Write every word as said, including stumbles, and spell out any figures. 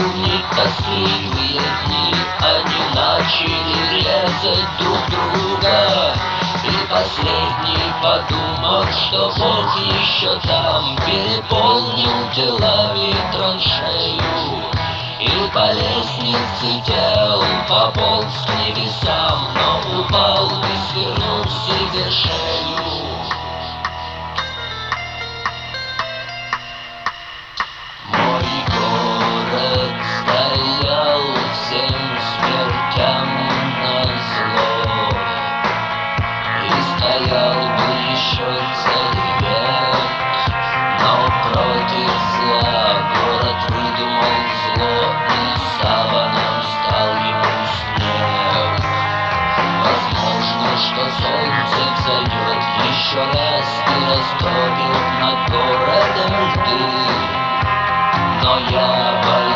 наполнить тоскливые дни. Они начали резать друг друга, и последний подумал, что Бог еще там, переполнил делами траншею. И по лестнице дел пополз к небесам, но упал и свернул себе шею. Мой город стоял всем смертям назло, и стоял бы еще целый век, но против зла город выдумал зло, и саваном стал ему снег. Возможно, что солнце взойдет еще раз и растопит над городом льды, но я боюсь.